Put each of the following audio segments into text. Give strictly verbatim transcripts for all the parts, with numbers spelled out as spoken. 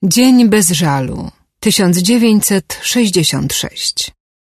Dzień bez żalu, tysiąc dziewięćset sześćdziesiąt sześć.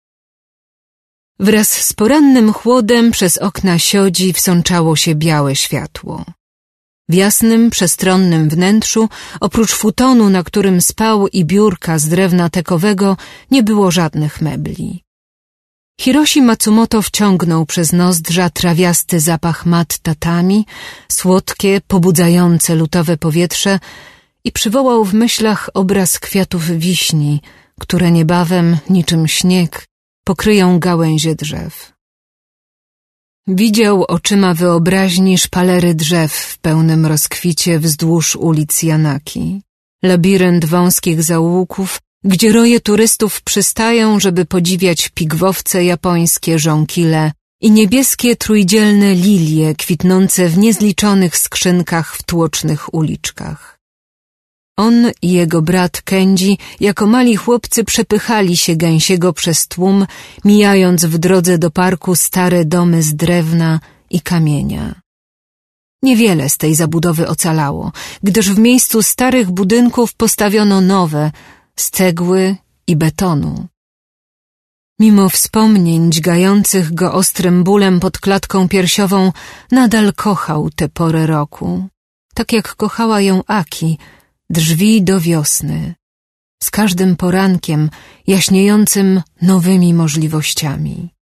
Wraz z porannym chłodem przez okna siodzi wsączało się białe światło. W jasnym, przestronnym wnętrzu, oprócz futonu, na którym spał, i biurka z drewna tekowego, nie było żadnych mebli. Hiroshi Matsumoto wciągnął przez nozdrza trawiasty zapach mat tatami, słodkie, pobudzające lutowe powietrze i przywołał w myślach obraz kwiatów wiśni, które niebawem, niczym śnieg, pokryją gałęzie drzew. Widział oczyma wyobraźni szpalery drzew w pełnym rozkwicie wzdłuż ulic Janaki, labirynt wąskich zaułków, gdzie roje turystów przystają, żeby podziwiać pigwowce japońskie, żonkile i niebieskie trójdzielne lilie kwitnące w niezliczonych skrzynkach w tłocznych uliczkach. On i jego brat Kenji jako mali chłopcy przepychali się gęsiego przez tłum, mijając w drodze do parku stare domy z drewna i kamienia. Niewiele z tej zabudowy ocalało, gdyż w miejscu starych budynków postawiono nowe, z cegły i betonu. Mimo wspomnień dźgających go ostrym bólem pod klatką piersiową, nadal kochał tę porę roku, tak jak kochała ją Aki, drzwi do wiosny, z każdym porankiem jaśniejącym nowymi możliwościami.